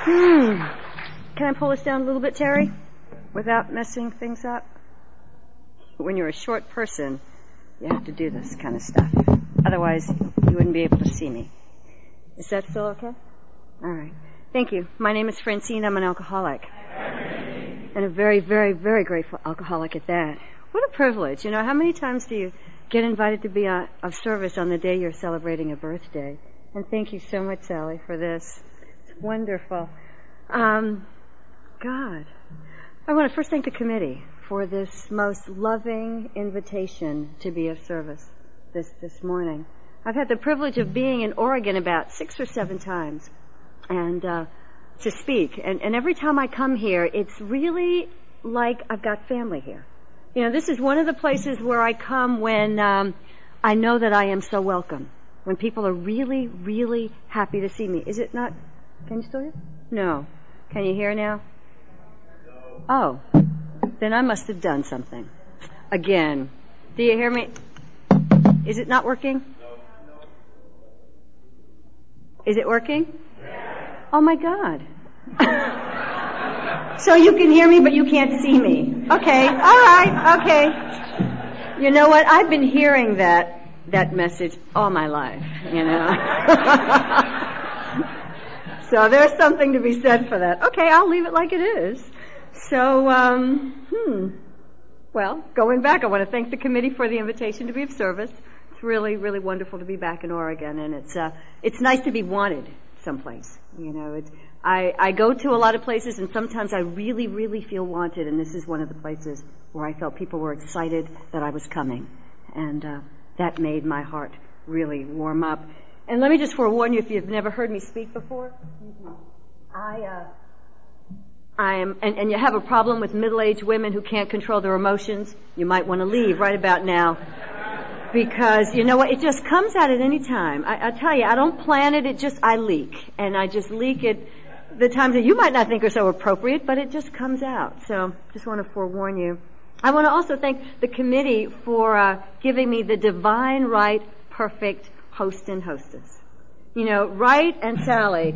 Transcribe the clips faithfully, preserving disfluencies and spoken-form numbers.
Hmm. Can I pull this down a little bit, Terry? Without messing things up? When you're a short person, you have to do this kind of stuff. Otherwise, you wouldn't be able to see me. Is that still okay? All right. Thank you. My name is Francine. I'm an alcoholic. And a very, very, very grateful alcoholic at that. What a privilege. You know, how many times do you get invited to be uh, of service on the day you're celebrating a birthday? And thank you so much, Sally, for this. It's wonderful. Um, God. I want to first thank the committee for this most loving invitation to be of service this, this morning. I've had the privilege of being in Oregon about six or seven times and uh, to speak. And, and every time I come here, it's really like I've got family here. You know, this is one of the places where I come when um, I know that I am so welcome, when people are really, really happy to see me. Is it not? Can you still hear? No. Can you hear now? Oh. Then I must have done something. Again. Do you hear me? Is it not working? Is it working? Oh my God. So you can hear me, but you can't see me. Okay. All right. Okay. You know what? I've been hearing that, that message all my life, you know. So there's something to be said for that. Okay, I'll leave it like it is. So, um, hmm. Well, going back, I want to thank the committee for the invitation to be of service. It's really, really wonderful to be back in Oregon, and it's uh, it's nice to be wanted someplace. You know, it's, I I go to a lot of places, and sometimes I really, really feel wanted, and this is one of the places where I felt people were excited that I was coming, and uh, that made my heart really warm up. And let me just forewarn you, if you've never heard me speak before, I. Uh, I'm, and, and you have a problem with middle-aged women who can't control their emotions, you might want to leave right about now. Because, you know what, it just comes out at any time. I, I tell you, I don't plan it, it just, I leak. And I just leak at the times that you might not think are so appropriate, but it just comes out. So, just want to forewarn you. I want to also thank the committee for uh, giving me the divine, right, perfect host and hostess. You know, Wright and Sally.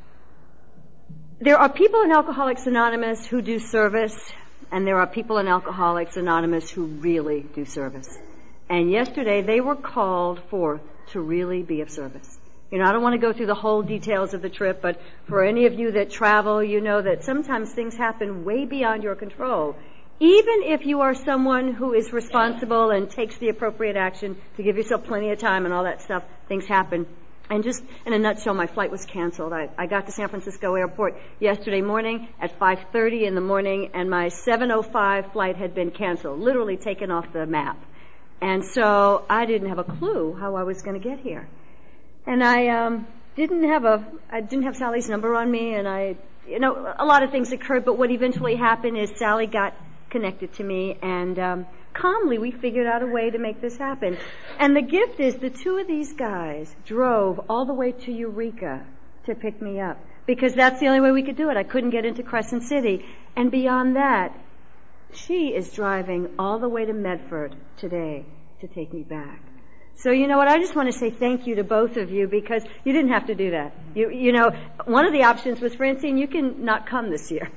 There are people in Alcoholics Anonymous who do service, and there are people in Alcoholics Anonymous who really do service. And yesterday they were called forth to really be of service. You know, I don't want to go through the whole details of the trip, but for any of you that travel, you know that sometimes things happen way beyond your control. Even if you are someone who is responsible and takes the appropriate action to give yourself plenty of time and all that stuff, things happen. And just in a nutshell, my flight was canceled. I, I got to San Francisco Airport yesterday morning at five thirty in the morning, and my seven oh five flight had been canceled, literally taken off the map. And so I didn't have a clue how I was going to get here. And I um, didn't have a, I didn't have Sally's number on me, and I, you know, a lot of things occurred, but what eventually happened is Sally got connected to me, and um, calmly we figured out a way to make this happen. And the gift is the two of these guys drove all the way to Eureka to pick me up, because that's the only way we could do it. I couldn't get into Crescent City. And beyond that, she is driving all the way to Medford today to take me back. So you know what, I just want to say thank you to both of you, because you didn't have to do that. You, you know, one of the options was, Francine, you can not come this year.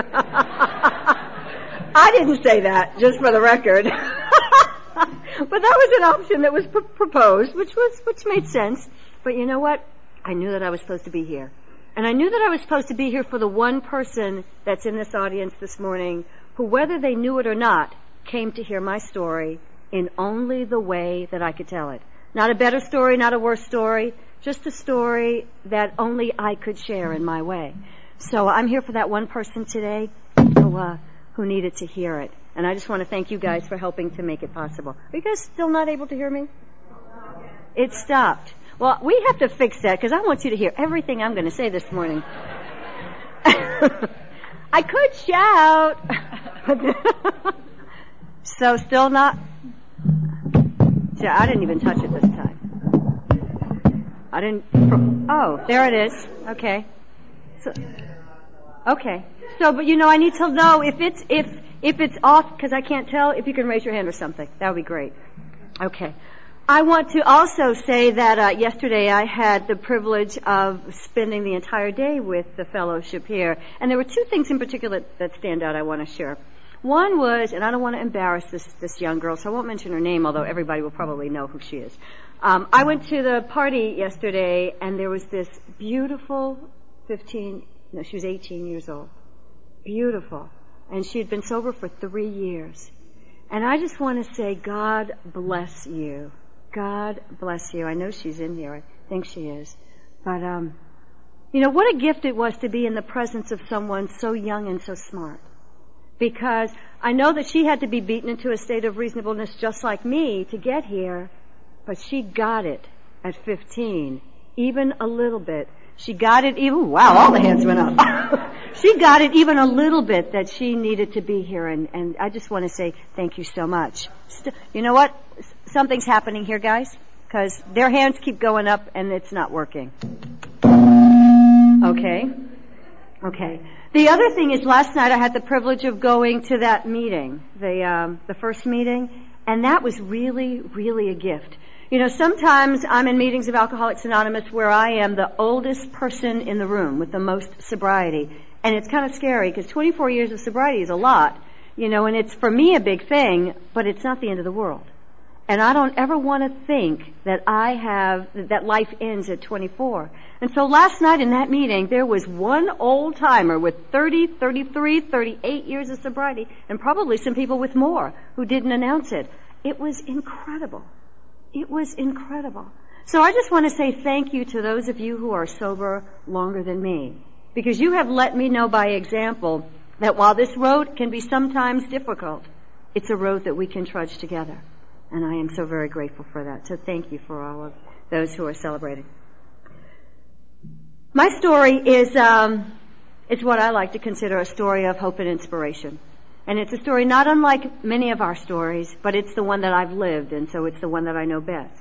I didn't say that, just for the record. But that was an option that was pr- proposed, which was which made sense. But you know what? I knew that I was supposed to be here. And I knew that I was supposed to be here for the one person that's in this audience this morning who, whether they knew it or not, came to hear my story in only the way that I could tell it. Not a better story, not a worse story, just a story that only I could share in my way. So I'm here for that one person today who, uh, who needed to hear it. And I just want to thank you guys for helping to make it possible. Are you guys still not able to hear me? It stopped. Well, we have to fix that, because I want you to hear everything I'm going to say this morning. I could shout. So still not? See, I didn't even touch it this time. I didn't. Oh, there it is. Okay. So, okay. So, but you know, I need to know if it's if if it's off, because I can't tell. If you can raise your hand or something, that would be great. Okay. I want to also say that uh, yesterday I had the privilege of spending the entire day with the fellowship here, and there were two things in particular that stand out I want to share. One was, and I don't want to embarrass this, this young girl, so I won't mention her name, although everybody will probably know who she is. Um, I went to the party yesterday, and there was this beautiful fifteen, no, she was eighteen years old. Beautiful. And she had been sober for three years. And I just want to say, God bless you. God bless you. I know she's in here. I think she is. But, um, you know, what a gift it was to be in the presence of someone so young and so smart. Because I know that she had to be beaten into a state of reasonableness just like me to get here, but she got it at fifteen, even a little bit. She got it even, wow, all the hands went up. She got it even a little bit that she needed to be here, and, and I just want to say thank you so much. St- you know what? Something's happening here, guys, because their hands keep going up and it's not working. Okay? Okay. The other thing is, last night I had the privilege of going to that meeting, the um, the first meeting, and that was really, really a gift. You know, sometimes I'm in meetings of Alcoholics Anonymous where I am the oldest person in the room with the most sobriety, and it's kind of scary because twenty-four years of sobriety is a lot, you know, and it's for me a big thing, but it's not the end of the world. And I don't ever want to think that I have, that life ends at twenty-four. And so last night in that meeting, there was one old timer with thirty, thirty-three, thirty-eight years of sobriety, and probably some people with more who didn't announce it. It was incredible. It was incredible. So I just want to say thank you to those of you who are sober longer than me, because you have let me know by example that while this road can be sometimes difficult, it's a road that we can trudge together. And I am so very grateful for that. So thank you for all of those who are celebrating. My story is, um, it's what I like to consider a story of hope and inspiration. And it's a story not unlike many of our stories, but it's the one that I've lived, and so it's the one that I know best.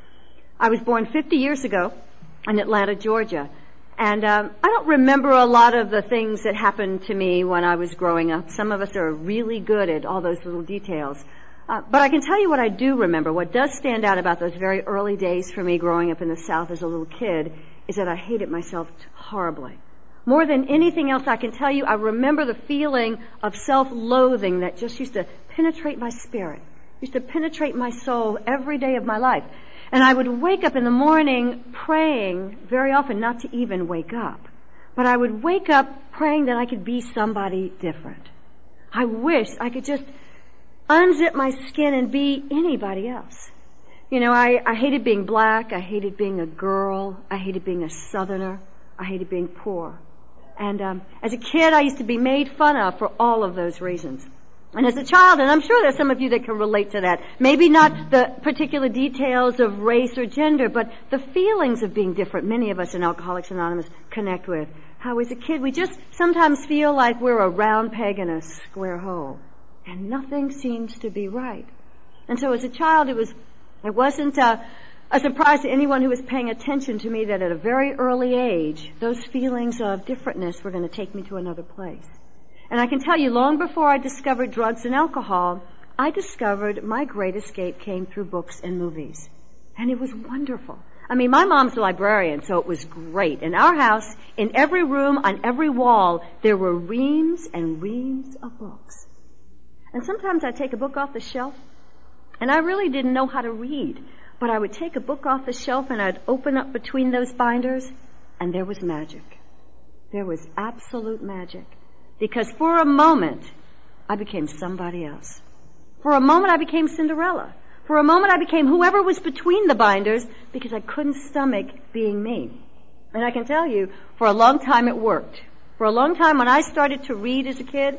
I was born fifty years ago in Atlanta, Georgia. And um, I don't remember a lot of the things that happened to me when I was growing up. Some of us are really good at all those little details. Uh, but I can tell you what I do remember. What does stand out about those very early days for me growing up in the South as a little kid is that I hated myself horribly. More than anything else I can tell you, I remember the feeling of self-loathing that just used to penetrate my spirit, used to penetrate my soul every day of my life. And I would wake up in the morning praying, very often not to even wake up, but I would wake up praying that I could be somebody different. I wish I could just unzip my skin and be anybody else. You know, I, I hated being black, I hated being a girl, I hated being a southerner, I hated being poor. And um, as a kid, I used to be made fun of for all of those reasons. And as a child, and I'm sure there's some of you that can relate to that, maybe not the particular details of race or gender, but the feelings of being different, many of us in Alcoholics Anonymous connect with. How as a kid, we just sometimes feel like we're a round peg in a square hole, and nothing seems to be right. And so as a child, it was, it wasn't uh, a surprise to anyone who was paying attention to me that at a very early age, those feelings of differentness were going to take me to another place. And I can tell you, long before I discovered drugs and alcohol, I discovered my great escape came through books and movies. And it was wonderful. I mean, my mom's a librarian, so it was great. In our house, in every room, on every wall, there were reams and reams of books. And sometimes I'd take a book off the shelf, and I really didn't know how to read. But I would take a book off the shelf, and I'd open up between those binders, and there was magic. There was absolute magic. Because for a moment, I became somebody else. For a moment, I became Cinderella. For a moment, I became whoever was between the binders because I couldn't stomach being me. And I can tell you, for a long time, it worked. For a long time, when I started to read as a kid,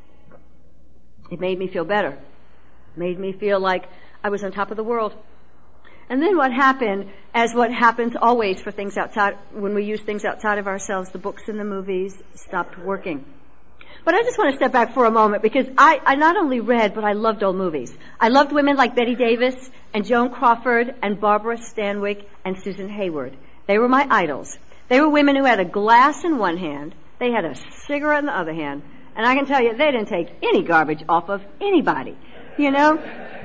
it made me feel better. It made me feel like I was on top of the world. And then what happened, as what happens always for things outside, when we use things outside of ourselves, the books and the movies stopped working. But I just want to step back for a moment because I, I not only read, but I loved old movies. I loved women like Betty Davis and Joan Crawford and Barbara Stanwyck and Susan Hayward. They were my idols. They were women who had a glass in one hand, they had a cigarette in the other hand, and I can tell you, they didn't take any garbage off of anybody, you know?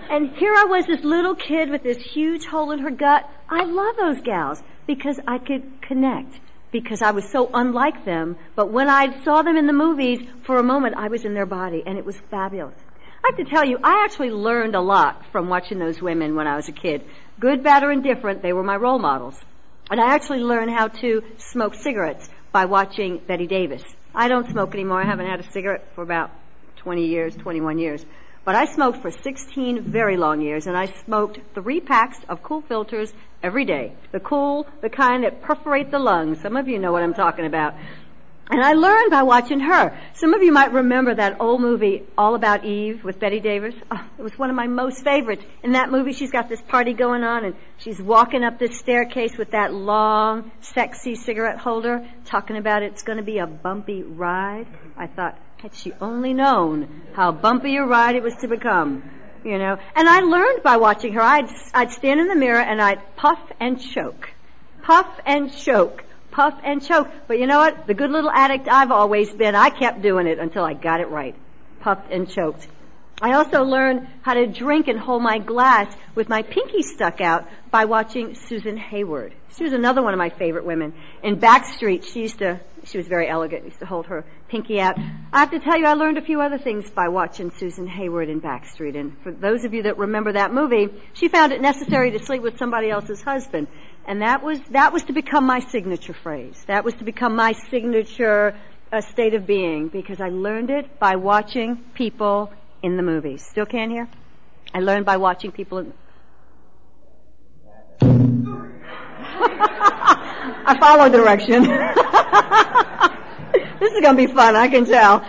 And here I was, this little kid with this huge hole in her gut. I love those gals because I could connect, because I was so unlike them. But when I saw them in the movies, for a moment I was in their body, and it was fabulous. I have to tell you, I actually learned a lot from watching those women when I was a kid. Good, bad, or indifferent, they were my role models. And I actually learned how to smoke cigarettes by watching Bette Davis. I don't smoke anymore. I haven't had a cigarette for about twenty years, twenty-one years. But I smoked for sixteen very long years, and I smoked three packs of Cool filters every day. The Cool, the kind that perforate the lungs. Some of you know what I'm talking about. And I learned by watching her. Some of you might remember that old movie, All About Eve, with Bette Davis. Oh, it was one of my most favorites. In that movie, she's got this party going on, and she's walking up this staircase with that long, sexy cigarette holder, talking about it's going to be a bumpy ride. I thought, had she only known how bumpy a ride it was to become, you know. And I learned by watching her. I'd, I'd stand in the mirror, and I'd puff and choke. Puff and choke. Puff and choke. But you know what? The good little addict I've always been, I kept doing it until I got it right. Puffed and choked. I also learned how to drink and hold my glass with my pinky stuck out by watching Susan Hayward. She was another one of my favorite women. In Backstreet, she used to, she was very elegant, used to hold her pinky out. I have to tell you, I learned a few other things by watching Susan Hayward in Backstreet. And for those of you that remember that movie, she found it necessary to sleep with somebody else's husband. And that was, that was to become my signature phrase. That was to become my signature uh, state of being, because I learned it by watching people in the movies. Still can't hear? I learned by watching people in... I follow direction. This is going to be fun, I can tell.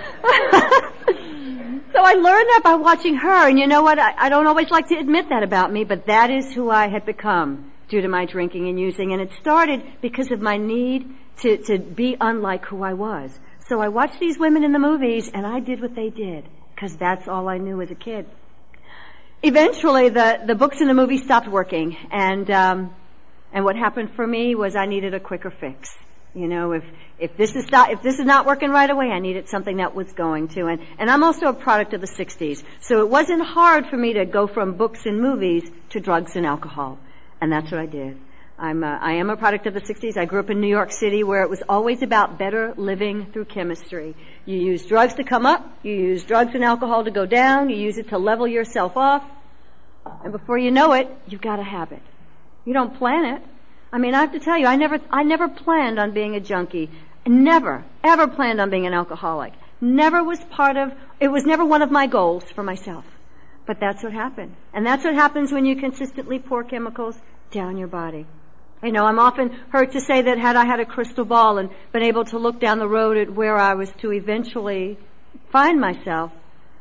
So I learned that by watching her, and you know what? I, I don't always like to admit that about me, but that is who I had become due to my drinking and using, and it started because of my need to, to be unlike who I was. So I watched these women in the movies, and I did what they did, because that's all I knew as a kid. Eventually, the, the books in the movie stopped working, and um, and what happened for me was I needed a quicker fix. You know, if if this is not if this is not working right away, I needed something that was going to. And and I'm also a product of the sixties, so it wasn't hard for me to go from books and movies to drugs and alcohol, and that's what I did. I'm a, I am a product of the sixties. I grew up in New York City, where it was always about better living through chemistry. You use drugs to come up, you use drugs and alcohol to go down, you use it to level yourself off, and before you know it, you've got a habit. You don't plan it. I mean, I have to tell you, I never, I never planned on being a junkie. Never, ever planned on being an alcoholic. Never was part of, it was never one of my goals for myself. But that's what happened. And that's what happens when you consistently pour chemicals down your body. You know, I'm often heard to say that had I had a crystal ball and been able to look down the road at where I was to eventually find myself,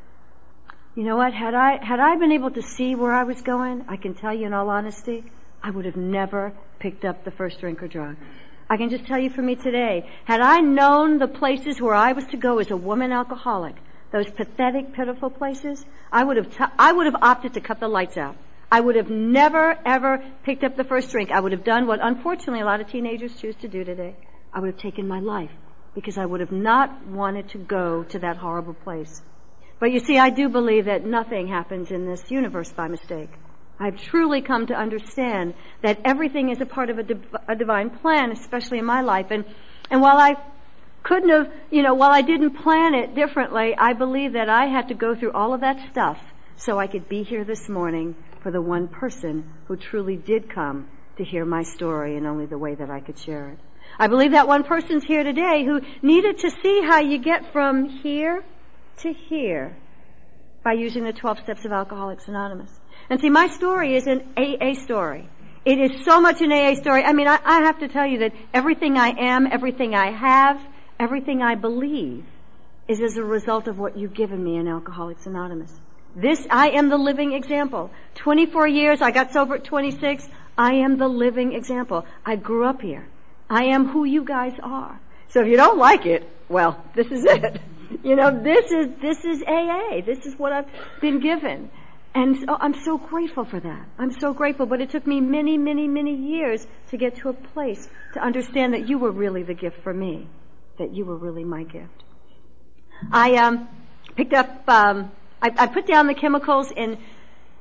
you know what, had I, had I been able to see where I was going, I can tell you in all honesty, I would have never picked up the first drink or drug. I can just tell you for me today, had I known the places where I was to go as a woman alcoholic, those pathetic, pitiful places, I would have, t- I would have opted to cut the lights out. I would have never, ever picked up the first drink. I would have done what, unfortunately, a lot of teenagers choose to do today. I would have taken my life because I would have not wanted to go to that horrible place. But you see, I do believe that nothing happens in this universe by mistake. I've truly come to understand that everything is a part of a, div- a divine plan, especially in my life. And, and while I couldn't have, you know, while I didn't plan it differently, I believe that I had to go through all of that stuff so I could be here this morning for the one person who truly did come to hear my story in only the way that I could share it. I believe that one person's here today who needed to see how you get from here to here by using the twelve steps of Alcoholics Anonymous. And see, my story is an A A story. It is so much an A A story. I mean, I, I have to tell you that everything I am, everything I have, everything I believe is as a result of what you've given me in Alcoholics Anonymous. This, I am the living example. twenty-four years, I got sober at twenty-six. I am the living example. I grew up here. I am who you guys are. So if you don't like it, well, this is it. You know, this is, this is A A. This is what I've been given. And so I'm so grateful for that. I'm so grateful. But it took me many, many, many years to get to a place to understand that you were really the gift for me. That you were really my gift. I um, picked up, um, I, I put down the chemicals in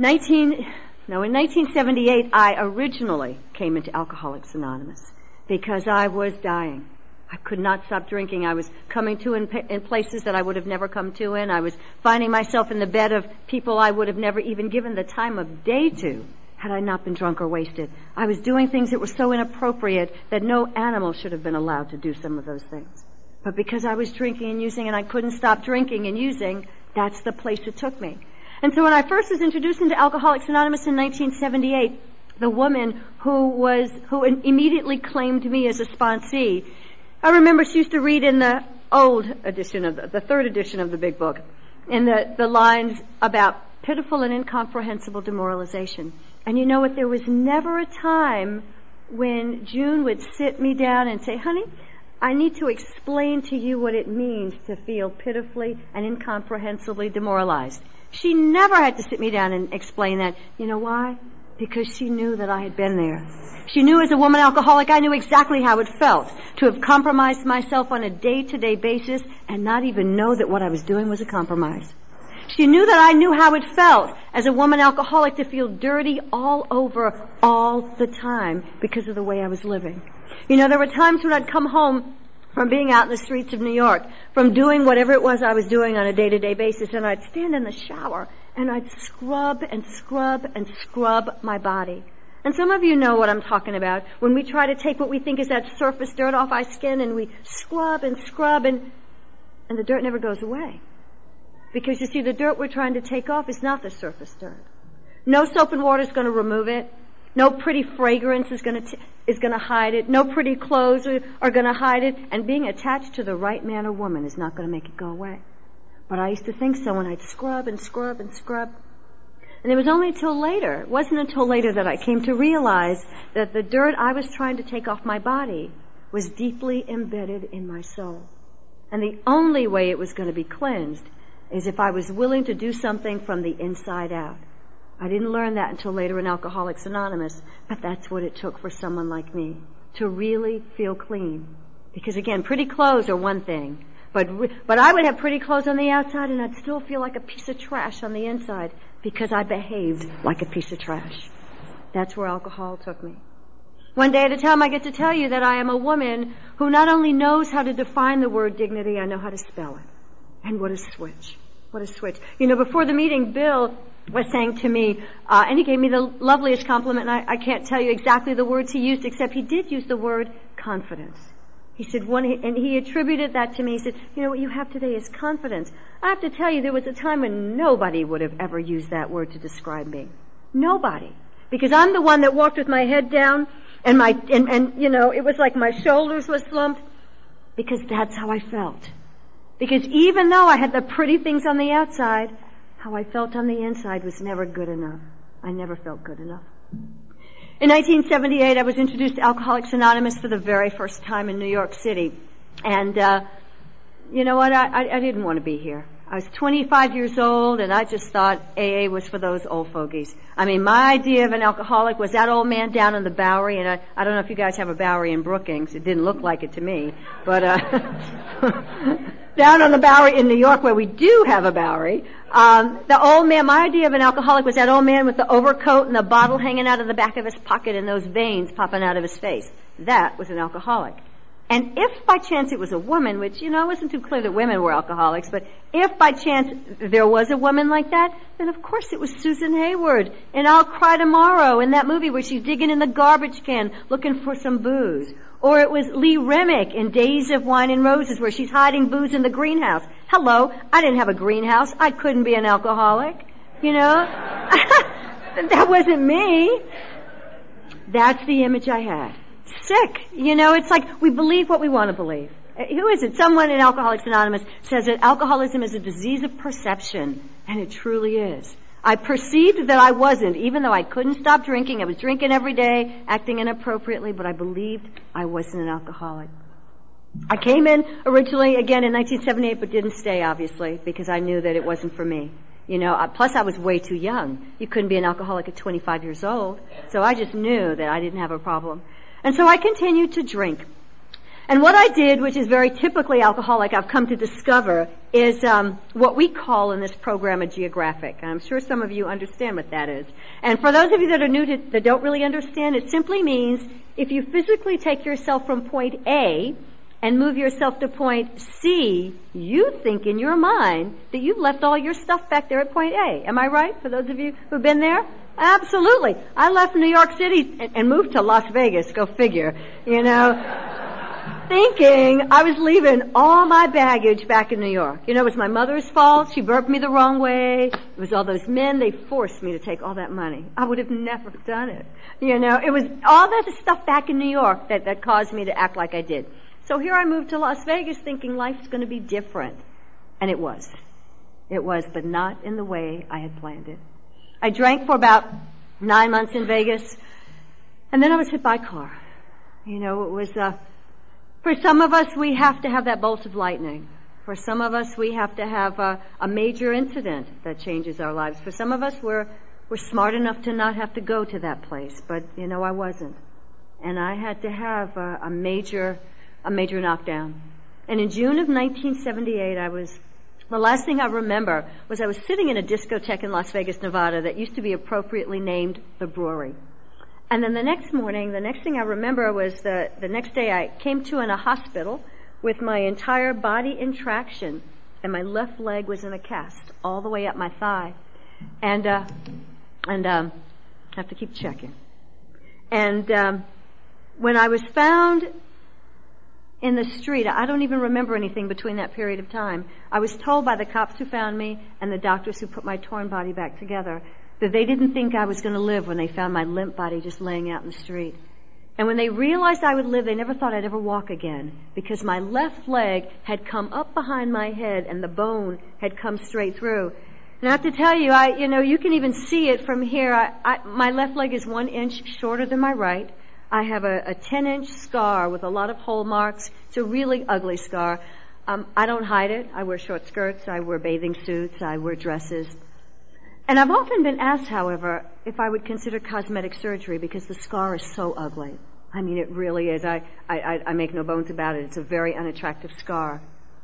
nineteen, no, in nineteen seventy-eight, I originally came into Alcoholics Anonymous because I was dying. I could not stop drinking. I was coming to in, in places that I would have never come to in. I was finding myself in the bed of people I would have never even given the time of day to had I not been drunk or wasted. I was doing things that were so inappropriate that no animal should have been allowed to do some of those things. But because I was drinking and using and I couldn't stop drinking and using, that's the place it took me. And so when I first was introduced into Alcoholics Anonymous in nineteen seventy-eight, the woman who was, who immediately claimed me as a sponsee, I remember she used to read in the old edition of the, the third edition of the big book, in the, the lines about pitiful and incomprehensible demoralization. And you know what? There was never a time when June would sit me down and say, honey, I need to explain to you what it means to feel pitifully and incomprehensibly demoralized. She never had to sit me down and explain that. You know why? Because she knew that I had been there. She knew as a woman alcoholic, I knew exactly how it felt to have compromised myself on a day-to-day basis and not even know that what I was doing was a compromise. She knew that I knew how it felt as a woman alcoholic to feel dirty all over all the time because of the way I was living. You know, there were times when I'd come home from being out in the streets of New York, from doing whatever it was I was doing on a day-to-day basis, and I'd stand in the shower and I'd scrub and scrub and scrub my body. And some of you know what I'm talking about when we try to take what we think is that surface dirt off our skin and we scrub and scrub and, and the dirt never goes away. Because you see, the dirt we're trying to take off is not the surface dirt. No soap and water is going to remove it. No pretty fragrance is going to, t- is going to hide it. No pretty clothes are, are going to hide it. And being attached to the right man or woman is not going to make it go away. But I used to think so when I'd scrub and scrub and scrub. And it was only until later, it wasn't until later that I came to realize that the dirt I was trying to take off my body was deeply embedded in my soul. And the only way it was going to be cleansed is if I was willing to do something from the inside out. I didn't learn that until later in Alcoholics Anonymous, but that's what it took for someone like me to really feel clean. Because again, pretty clothes are one thing, but but I would have pretty clothes on the outside and I'd still feel like a piece of trash on the inside because I behaved like a piece of trash. That's where alcohol took me. One day at a time I get to tell you that I am a woman who not only knows how to define the word dignity, I know how to spell it. And what a switch. What a switch. You know, before the meeting, Bill was saying to me, uh, and he gave me the loveliest compliment, and I, I can't tell you exactly the words he used, except he did use the word confidence. He said, one, and he attributed that to me. He said, you know, what you have today is confidence. I have to tell you, there was a time when nobody would have ever used that word to describe me. Nobody. Because I'm the one that walked with my head down, and my, and, and you know, it was like my shoulders were slumped, because that's how I felt. Because even though I had the pretty things on the outside, how I felt on the inside was never good enough. I never felt good enough. In nineteen seventy-eight, I was introduced to Alcoholics Anonymous for the very first time in New York City. And, uh, you know what? I, I, I didn't want to be here. I was twenty-five years old, and I just thought A A was for those old fogies. I mean, my idea of an alcoholic was that old man down in the Bowery, and I, I don't know if you guys have a Bowery in Brookings. It didn't look like it to me. But, uh, down on the Bowery in New York, where we do have a Bowery, um, the old man, my idea of an alcoholic was that old man with the overcoat and the bottle hanging out of the back of his pocket and those veins popping out of his face. That was an alcoholic. And if by chance it was a woman, which, you know, it wasn't too clear that women were alcoholics, but if by chance there was a woman like that, then of course it was Susan Hayward in I'll Cry Tomorrow, in that movie where she's digging in the garbage can looking for some booze. Or it was Lee Remick in Days of Wine and Roses where she's hiding booze in the greenhouse. Hello, I didn't have a greenhouse. I couldn't be an alcoholic. You know? That wasn't me. That's the image I had. Sick. You know, it's like we believe what we want to believe. Who is it? Someone in Alcoholics Anonymous says that alcoholism is a disease of perception, and it truly is. I perceived that I wasn't, even though I couldn't stop drinking. I was drinking every day, acting inappropriately, but I believed I wasn't an alcoholic. I came in originally, again, in nineteen seventy-eight, but didn't stay, obviously, because I knew that it wasn't for me. You know, plus I was way too young. You couldn't be an alcoholic at twenty-five years old. So I just knew that I didn't have a problem. And so I continued to drink. And what I did, which is very typically alcoholic, I've come to discover, is um, what we call in this program a geographic. And I'm sure some of you understand what that is. And for those of you that are new to, that don't really understand, it simply means if you physically take yourself from point A and move yourself to point C, you think in your mind that you've left all your stuff back there at point A. Am I right? For those of you who've been there? Absolutely. I left New York City and, and moved to Las Vegas. Go figure. You know. Thinking I was leaving all my baggage back in New York. You know, it was my mother's fault. She burped me the wrong way. It was all those men. They forced me to take all that money. I would have never done it. You know, it was all that stuff back in New York that, that caused me to act like I did. So here I moved to Las Vegas thinking life's going to be different. And it was. It was, but not in the way I had planned it. I drank for about nine months in Vegas. And then I was hit by a car. You know, it was... Uh, For some of us, we have to have that bolt of lightning. For some of us, we have to have a, a major incident that changes our lives. For some of us, we're, we're smart enough to not have to go to that place. But, you know, I wasn't. And I had to have a, a major, a major knockdown. And in June of nineteen seventy-eight, I was, the last thing I remember was I was sitting in a discotheque in Las Vegas, Nevada that used to be appropriately named the Brewery. And then the next morning, the next thing I remember was the, the next day I came to in a hospital with my entire body in traction, and my left leg was in a cast all the way up my thigh. And, uh, and, um, I have to keep checking. And, um, when I was found in the street, I don't even remember anything between that period of time. I was told by the cops who found me and the doctors who put my torn body back together that they didn't think I was going to live when they found my limp body just laying out in the street. And when they realized I would live, they never thought I'd ever walk again because my left leg had come up behind my head and the bone had come straight through. And I have to tell you, I, you know, you can even see it from here. I, I, my left leg is one inch shorter than my right. I have a, a ten inch scar with a lot of hole marks. It's a really ugly scar. Um, I don't hide it. I wear short skirts. I wear bathing suits. I wear dresses. And I've often been asked, however, if I would consider cosmetic surgery because the scar is so ugly. I mean, it really is. I, I, I make no bones about it. It's a very unattractive scar.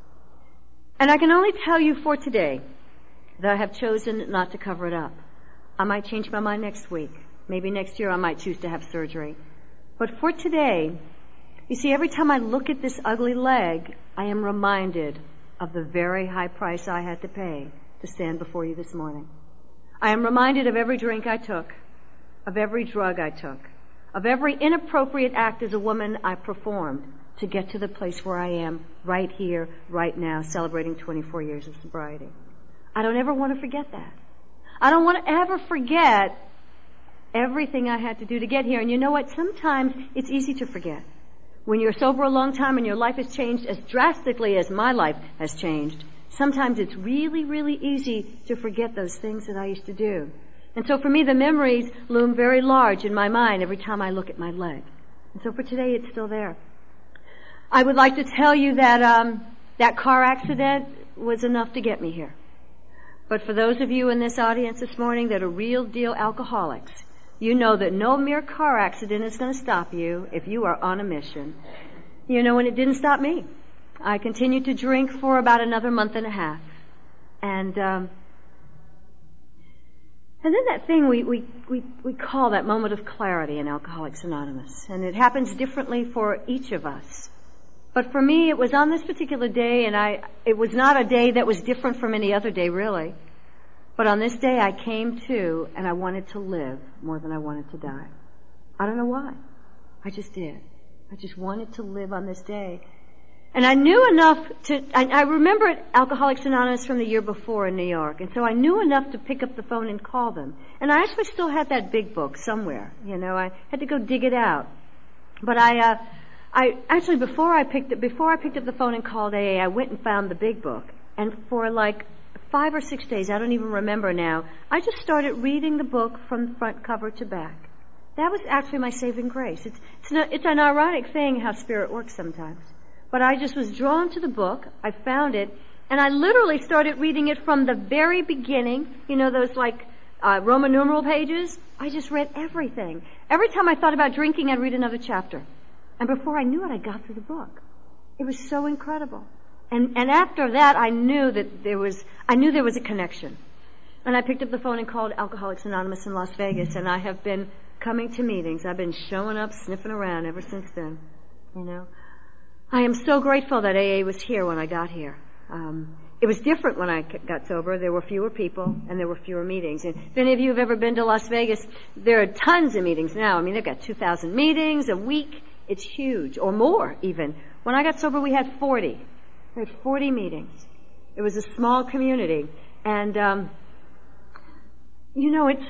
And I can only tell you for today that I have chosen not to cover it up. I might change my mind next week. Maybe next year I might choose to have surgery. But for today, you see, every time I look at this ugly leg, I am reminded of the very high price I had to pay to stand before you this morning. I am reminded of every drink I took, of every drug I took, of every inappropriate act as a woman I performed to get to the place where I am right here, right now, celebrating twenty-four years of sobriety. I don't ever want to forget that. I don't want to ever forget everything I had to do to get here. And you know what? Sometimes it's easy to forget. When you're sober a long time and your life has changed as drastically as my life has changed, sometimes it's really, really easy to forget those things that I used to do. And so for me, the memories loom very large in my mind every time I look at my leg. And so for today, it's still there. I would like to tell you that um, that car accident was enough to get me here. But for those of you in this audience this morning that are real deal alcoholics, you know that no mere car accident is going to stop you if you are on a mission. You know, and it didn't stop me. I continued to drink for about another month and a half. And um, and then that thing we, we, we, we call that moment of clarity in Alcoholics Anonymous. And it happens differently for each of us. But for me, it was on this particular day, and I it was not a day that was different from any other day, really. But on this day, I came to, and I wanted to live more than I wanted to die. I don't know why. I just did. I just wanted to live on this day. And I knew enough to, I, I remembered Alcoholics Anonymous from the year before in New York. And so I knew enough to pick up the phone and call them. And I actually still had that big book somewhere. You know, I had to go dig it out. But I, uh, I, actually before I picked it, before I picked up the phone and called A A, I went and found the big book. And for like five or six days, I don't even remember now, I just started reading the book from front cover to back. That was actually my saving grace. It's, it's, not, it's an ironic thing how Spirit works sometimes. But I just was drawn to the book. I found it. And I literally started reading it from the very beginning. You know, those like uh, Roman numeral pages? I just read everything. Every time I thought about drinking, I'd read another chapter. And before I knew it, I got through the book. It was so incredible. And, and after that, I knew that there was, I knew there was a connection. And I picked up the phone and called Alcoholics Anonymous in Las Vegas, and I have been coming to meetings. I've been showing up, sniffing around ever since then. You know, I am so grateful that A A was here when I got here. Um, it was different when I got sober. There were fewer people, and there were fewer meetings. And if any of you have ever been to Las Vegas, there are tons of meetings now. I mean, they've got two thousand meetings a week. It's huge, or more even. When I got sober, we had forty. We had forty meetings. It was a small community. And, um, you know, it's,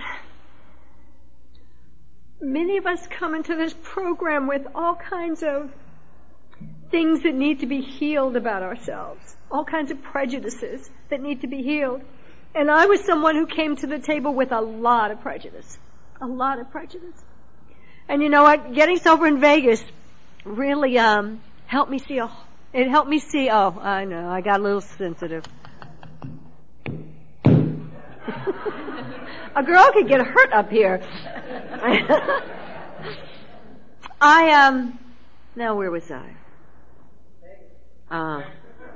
many of us come into this program with all kinds of things that need to be healed about ourselves, all kinds of prejudices that need to be healed. And I was someone who came to the table with a lot of prejudice, a lot of prejudice. And you know what? Getting sober in Vegas really um, helped me see a. It helped me see. Oh, I know. I got a little sensitive. A girl could get hurt up here. I um. Now where was I? Uh,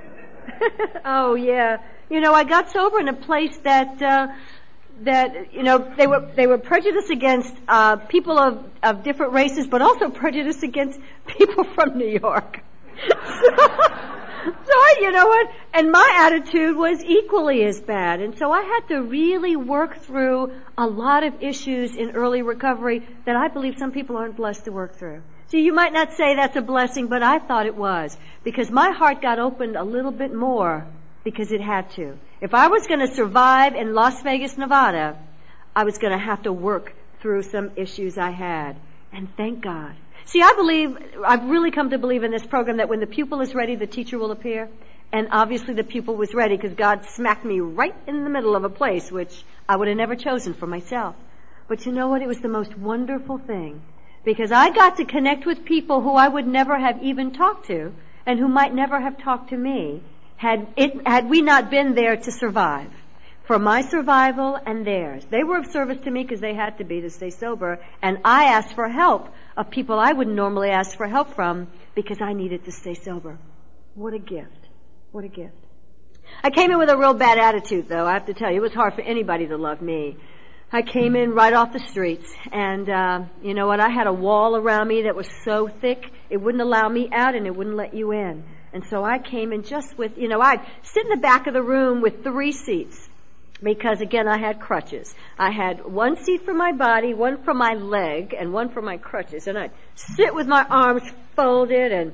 oh yeah. You know, I got sober in a place that. Uh, that, you know, they were, they were prejudiced against, uh, people of, of different races, but also prejudiced against people from New York. so, so I, you know what? And my attitude was equally as bad. And so I had to really work through a lot of issues in early recovery that I believe some people aren't blessed to work through. See, you might not say that's a blessing, but I thought it was. Because my heart got opened a little bit more because it had to. If I was going to survive in Las Vegas, Nevada, I was going to have to work through some issues I had. And thank God. See, I believe, I've really come to believe in this program that when the pupil is ready, the teacher will appear. And obviously the pupil was ready because God smacked me right in the middle of a place which I would have never chosen for myself. But you know what? It was the most wonderful thing. Because I got to connect with people who I would never have even talked to and who might never have talked to me had it, had we not been there to survive. For my survival and theirs. They were of service to me because they had to be to stay sober. And I asked for help of people I wouldn't normally ask for help from because I needed to stay sober. What a gift. What a gift. I came in with a real bad attitude, though. I have to tell you, it was hard for anybody to love me. I came in right off the streets. And, uh, you know what? I had a wall around me that was so thick, it wouldn't allow me out and it wouldn't let you in. And so I came in just with, you know, I'd sit in the back of the room with three seats. Because again, I had crutches. I had one seat for my body, one for my leg, and one for my crutches. And I'd sit with my arms folded and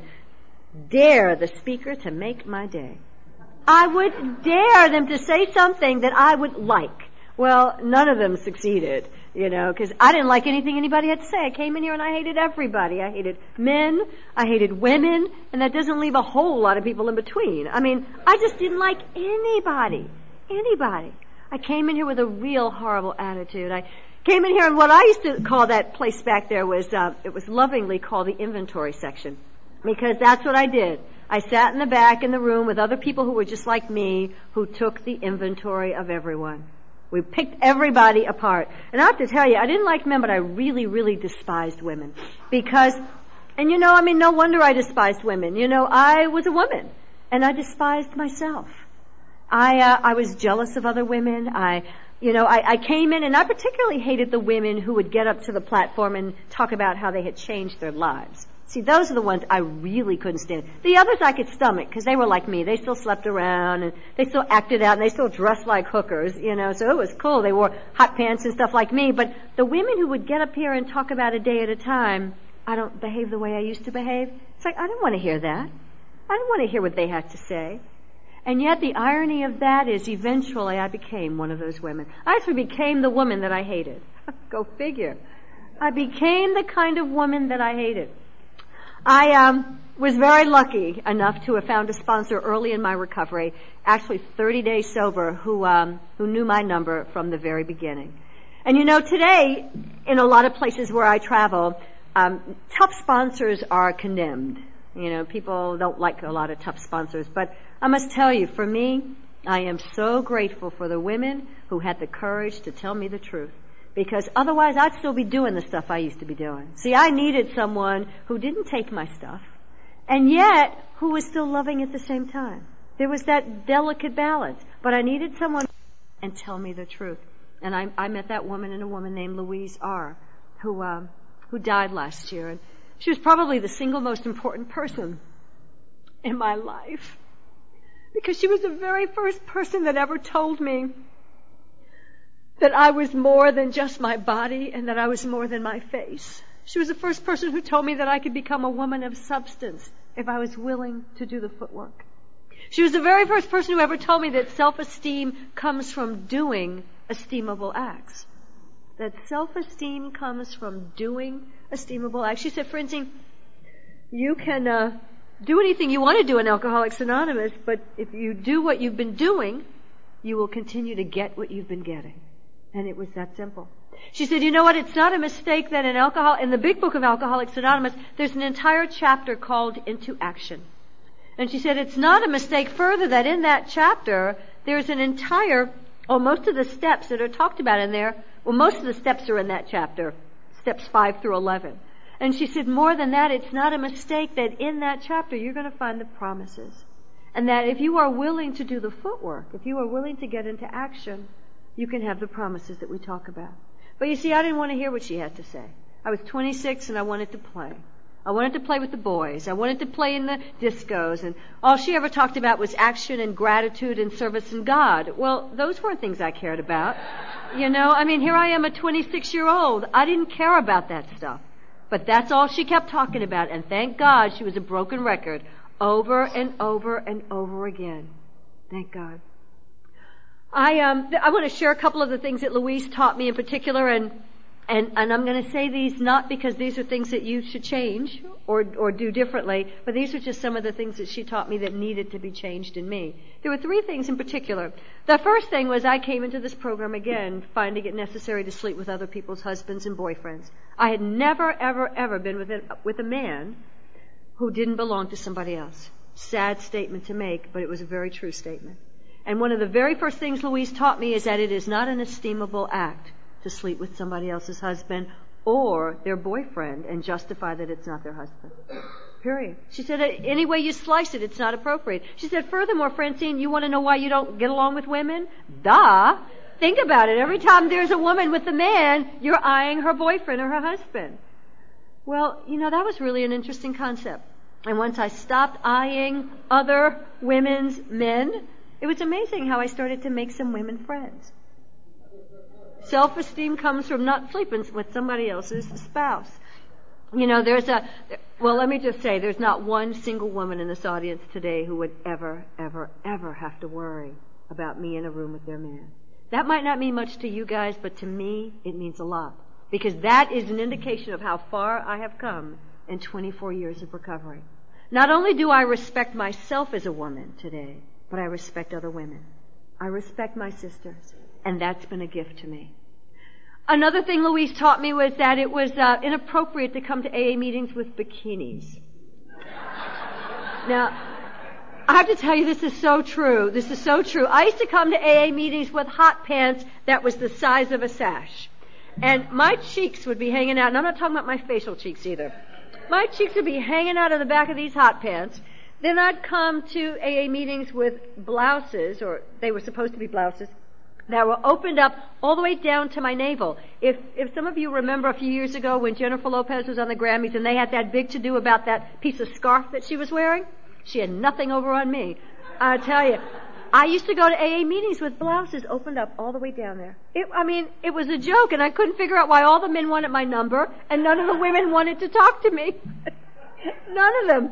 dare the speaker to make my day. I would dare them to say something that I would like. Well, none of them succeeded, you know, because I didn't like anything anybody had to say. I came in here and I hated everybody. I hated men, I hated women, and that doesn't leave a whole lot of people in between. I mean, I just didn't like anybody. Anybody. I came in here with a real horrible attitude. I came in here and what I used to call that place back there was, uh, it was lovingly called the inventory section. Because that's what I did. I sat in the back in the room with other people who were just like me, who took the inventory of everyone. We picked everybody apart. And I have to tell you, I didn't like men, but I really, really despised women. Because, and you know, I mean, no wonder I despised women. You know, I was a woman. And I despised myself. I, uh, I was jealous of other women. I, you know, I, I came in and I particularly hated the women who would get up to the platform and talk about how they had changed their lives. See, those are the ones I really couldn't stand. The others I could stomach because they were like me. They still slept around and they still acted out and they still dressed like hookers, you know, so it was cool. They wore hot pants and stuff like me. But the women who would get up here and talk about a day at a time, I don't behave the way I used to behave. It's like, I don't want to hear that. I don't want to hear what they had to say. And yet the irony of that is eventually I became one of those women. I actually became the woman that I hated. Go figure. I became the kind of woman that I hated. I um, was very lucky enough to have found a sponsor early in my recovery, actually thirty days sober, who um, who knew my number from the very beginning. And you know, today, in a lot of places where I travel, um, tough sponsors are condemned. You know, people don't like a lot of tough sponsors. But I must tell you, for me, I am so grateful for the women who had the courage to tell me the truth. Because otherwise I'd still be doing the stuff I used to be doing. See, I needed someone who didn't take my stuff, and yet who was still loving at the same time. There was that delicate balance. But I needed someone and tell me the truth. And I, I met that woman and a woman named Louise R., who um, who died last year. And she was probably the single most important person in my life. Because she was the very first person that ever told me that I was more than just my body and that I was more than my face. She was the first person who told me that I could become a woman of substance if I was willing to do the footwork. She was the very first person who ever told me that self-esteem comes from doing esteemable acts. That self-esteem comes from doing esteemable acts. She said, Francine, you can uh, do anything you want to do in Alcoholics Anonymous, but if you do what you've been doing, you will continue to get what you've been getting. And it was that simple. She said, you know what, it's not a mistake that in alcohol, in the big book of Alcoholics Anonymous, there's an entire chapter called Into Action. And she said, it's not a mistake further that in that chapter, there's an entire, or most of the steps that are talked about in there, well, most of the steps are in that chapter, steps five through eleven. And she said, more than that, it's not a mistake that in that chapter, you're going to find the promises. And that if you are willing to do the footwork, if you are willing to get into action, you can have the promises that we talk about. But you see, I didn't want to hear what she had to say. I was twenty-six and I wanted to play. I wanted to play with the boys. I wanted to play in the discos. And all she ever talked about was action and gratitude and service in God. Well, those weren't things I cared about. You know, I mean, here I am, a twenty-six-year-old. I didn't care about that stuff. But that's all she kept talking about. And thank God she was a broken record over and over and over again. Thank God. I um I want to share a couple of the things that Louise taught me in particular, and and and I'm going to say these not because these are things that you should change or or do differently, but these are just some of the things that she taught me that needed to be changed in me. There were three things in particular. The first thing was I came into this program again finding it necessary to sleep with other people's husbands and boyfriends. I had never ever ever been with a, with a man who didn't belong to somebody else. Sad statement to make, but it was a very true statement. And one of the very first things Louise taught me is that it is not an esteemable act to sleep with somebody else's husband or their boyfriend and justify that it's not their husband. Period. She said, any way you slice it, it's not appropriate. She said, furthermore, Francine, you want to know why you don't get along with women? Duh. Think about it. Every time there's a woman with a man, you're eyeing her boyfriend or her husband. Well, you know, that was really an interesting concept. And once I stopped eyeing other women's men, it was amazing how I started to make some women friends. Self-esteem comes from not sleeping with somebody else's spouse. You know, there's a, well, let me just say, there's not one single woman in this audience today who would ever, ever, ever have to worry about me in a room with their man. That might not mean much to you guys, but to me, it means a lot. Because that is an indication of how far I have come in twenty-four years of recovery. Not only do I respect myself as a woman today, but I respect other women. I respect my sisters, and that's been a gift to me. Another thing Louise taught me was that it was uh, inappropriate to come to A A meetings with bikinis. Now, I have to tell you, this is so true. This is so true. I used to come to A A meetings with hot pants that was the size of a sash. And my cheeks would be hanging out, and I'm not talking about my facial cheeks either. My cheeks would be hanging out of the back of these hot pants. Then I'd come to A A meetings with blouses, or they were supposed to be blouses, that were opened up all the way down to my navel. If if some of you remember a few years ago when Jennifer Lopez was on the Grammys and they had that big to-do about that piece of scarf that she was wearing, she had nothing over on me. I tell you, I used to go to A A meetings with blouses opened up all the way down there. It, I mean, it was a joke, and I couldn't figure out why all the men wanted my number and none of the women wanted to talk to me. None of them.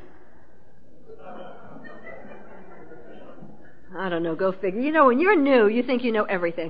I don't know, go figure. You know, when you're new, you think you know everything.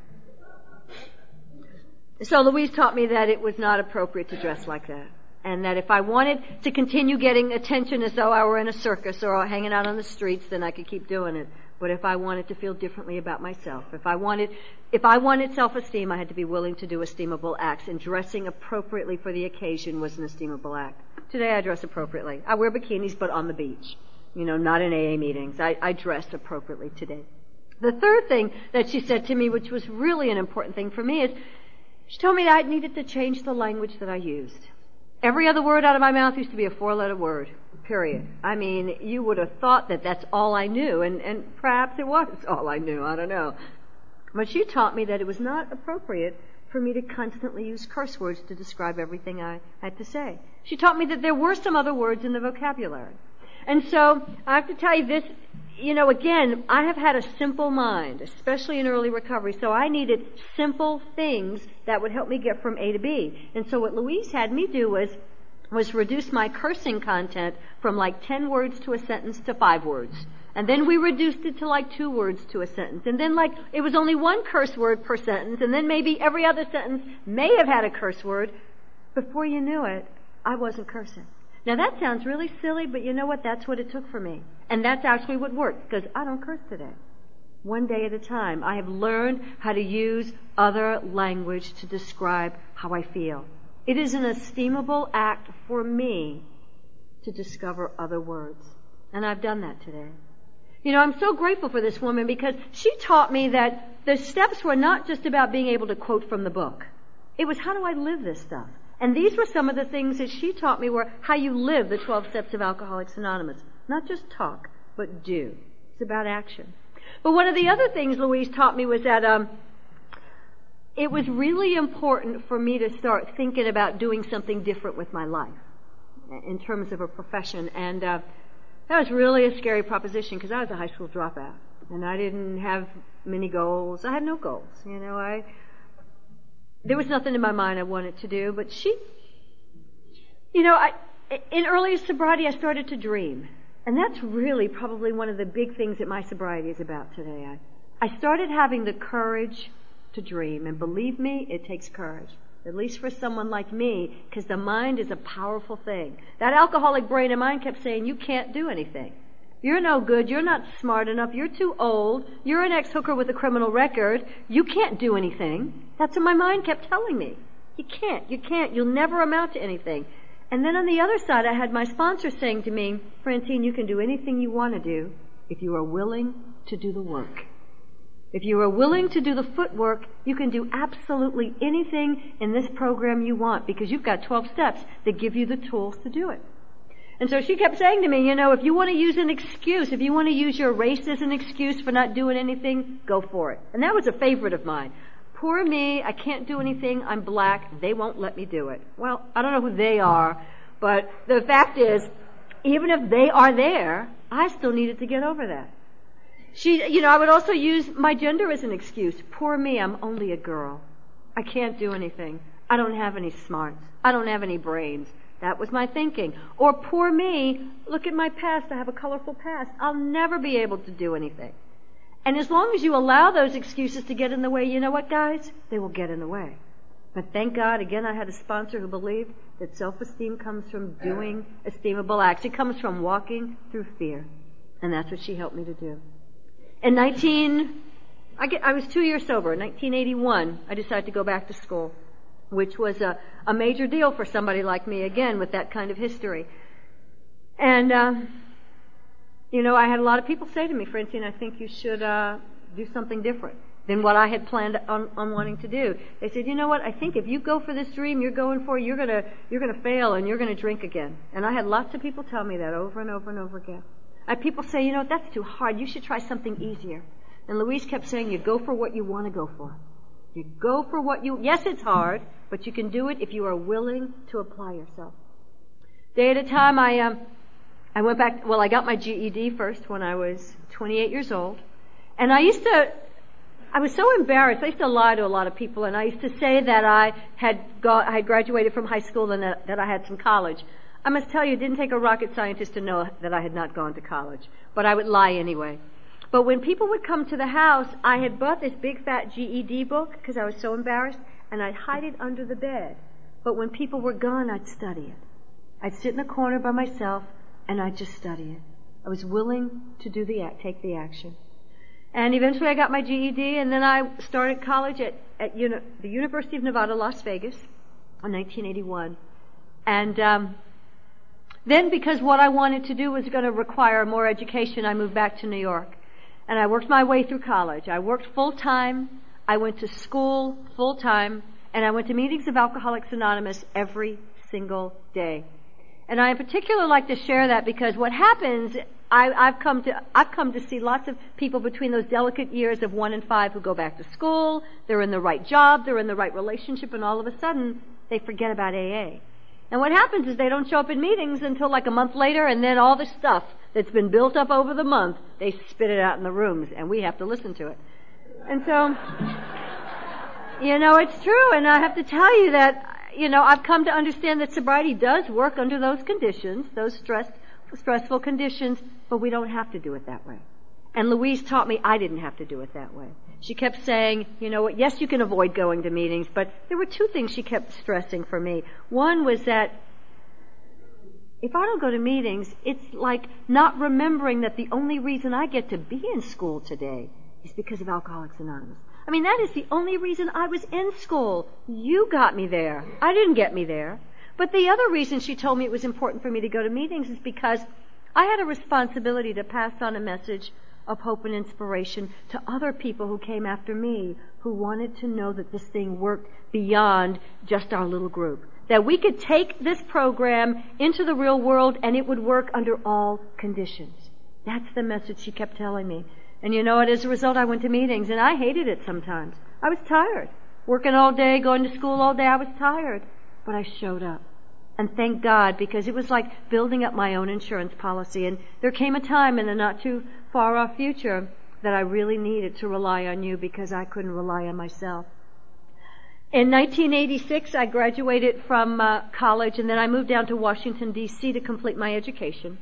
So Louise taught me that it was not appropriate to dress like that. And that if I wanted to continue getting attention as though I were in a circus or hanging out on the streets, then I could keep doing it. But if I wanted to feel differently about myself, if I wanted, if I wanted self-esteem, I had to be willing to do esteemable acts. And dressing appropriately for the occasion was an esteemable act. Today I dress appropriately. I wear bikinis, but on the beach. You know, not in A A meetings. I, I dress appropriately today. The third thing that she said to me, which was really an important thing for me, is She told me that I needed to change the language that I used. Every other word out of my mouth used to be a four-letter word, period. I mean, you would have thought that that's all I knew, and, and perhaps it was all I knew, I don't know. But she taught me that it was not appropriate for me to constantly use curse words to describe everything I had to say. She taught me that there were some other words in the vocabulary. And so, I have to tell you this, you know, again, I have had a simple mind, especially in early recovery, so I needed simple things that would help me get from A to B. And so what Louise had me do was, was reduce my cursing content from like ten words to a sentence to five words. And then we reduced it to like two words to a sentence. And then like, it was only one curse word per sentence, and then maybe every other sentence may have had a curse word. Before you knew it, I wasn't cursing. Now that sounds really silly, but you know what? That's what it took for me. And that's actually what worked, because I don't curse today. One day at a time. I have learned how to use other language to describe how I feel. It is an estimable act for me to discover other words. And I've done that today. You know, I'm so grateful for this woman because she taught me that the steps were not just about being able to quote from the book. It was, how do I live this stuff? And these were some of the things that she taught me were how you live the twelve steps of Alcoholics Anonymous. Not just talk, but do. It's about action. But one of the other things Louise taught me was that um, it was really important for me to start thinking about doing something different with my life in terms of a profession. And uh, that was really a scary proposition because I was a high school dropout. And I didn't have many goals. I had no goals. You know, I... There was nothing in my mind I wanted to do, but she, you know, I, in early sobriety I started to dream. And that's really probably one of the big things that my sobriety is about today. I, I started having the courage to dream, and believe me, it takes courage. At least for someone like me, because the mind is a powerful thing. That alcoholic brain of mine kept saying, you can't do anything. You're no good. You're not smart enough. You're too old. You're an ex-hooker with a criminal record. You can't do anything. That's what my mind kept telling me. You can't. You can't. You'll never amount to anything. And then on the other side, I had my sponsor saying to me, Francine, you can do anything you want to do if you are willing to do the work. If you are willing to do the footwork, you can do absolutely anything in this program you want because you've got twelve steps that give you the tools to do it. And so she kept saying to me, you know, if you want to use an excuse, if you want to use your race as an excuse for not doing anything, go for it. And that was a favorite of mine. Poor me, I can't do anything, I'm black, they won't let me do it. Well, I don't know who they are, but the fact is, even if they are there, I still needed to get over that. She, you know, I would also use my gender as an excuse. Poor me, I'm only a girl. I can't do anything. I don't have any smarts. I don't have any brains. That was my thinking. Or poor me, look at my past, I have a colorful past. I'll never be able to do anything. And as long as you allow those excuses to get in the way, you know what, guys? They will get in the way. But thank God, again, I had a sponsor who believed that self-esteem comes from doing esteemable acts. It comes from walking through fear. And that's what she helped me to do. In nineteen, I, get, I was two years sober. In nineteen eighty-one, I decided to go back to school, which was a, a major deal for somebody like me, again, with that kind of history. And, uh, you know, I had a lot of people say to me, Francine, I think you should uh, do something different than what I had planned on, on wanting to do. They said, you know what, I think if you go for this dream you're going for, you're gonna you're gonna fail and you're gonna drink again. And I had lots of people tell me that over and over and over again. I had people say, you know, that's too hard, you should try something easier. And Louise kept saying, you go for what you want to go for. You go for what you, yes, it's hard, but you can do it if you are willing to apply yourself. Day at a time, I, um, I went back, well, I got my G E D first when I was twenty-eight years old. And I used to, I was so embarrassed. I used to lie to a lot of people, and I used to say that I had got, I had graduated from high school and that, that I had some college. I must tell you, it didn't take a rocket scientist to know that I had not gone to college. But I would lie anyway. But when people would come to the house, I had bought this big fat G E D book because I was so embarrassed, and I'd hide it under the bed. But when people were gone, I'd study it. I'd sit in a corner by myself, and I'd just study it. I was willing to do the act, take the action. And eventually I got my G E D, and then I started college at, at uni- the University of Nevada, Las Vegas, in nineteen eighty-one. And um, then because what I wanted to do was going to require more education, I moved back to New York. And I worked my way through college. I worked full-time. I went to school full-time. And I went to meetings of Alcoholics Anonymous every single day. And I in particular like to share that because what happens, I, I've come to I've come to see lots of people between those delicate years of one and five who go back to school, they're in the right job, they're in the right relationship, and all of a sudden they forget about A A. And what happens is they don't show up in meetings until like a month later, and then all the stuff that's been built up over the month, they spit it out in the rooms, and we have to listen to it. And so, you know, it's true, and I have to tell you that, you know, I've come to understand that sobriety does work under those conditions, those stress, stressful conditions, but we don't have to do it that way. And Louise taught me I didn't have to do it that way. She kept saying, you know what, yes, you can avoid going to meetings, but there were two things she kept stressing for me. One was that if I don't go to meetings, it's like not remembering that the only reason I get to be in school today is because of Alcoholics Anonymous. I mean, that is the only reason I was in school. You got me there. I didn't get me there. But the other reason she told me it was important for me to go to meetings is because I had a responsibility to pass on a message of hope and inspiration to other people who came after me, who wanted to know that this thing worked beyond just our little group. That we could take this program into the real world and it would work under all conditions. That's the message she kept telling me. And you know what, as a result I went to meetings and I hated it sometimes. I was tired. Working all day, going to school all day, I was tired. But I showed up. And thank God, because it was like building up my own insurance policy. And there came a time in the not too far off future that I really needed to rely on you because I couldn't rely on myself. In nineteen eighty-six, I graduated from uh, college, and then I moved down to Washington, D C to complete my education.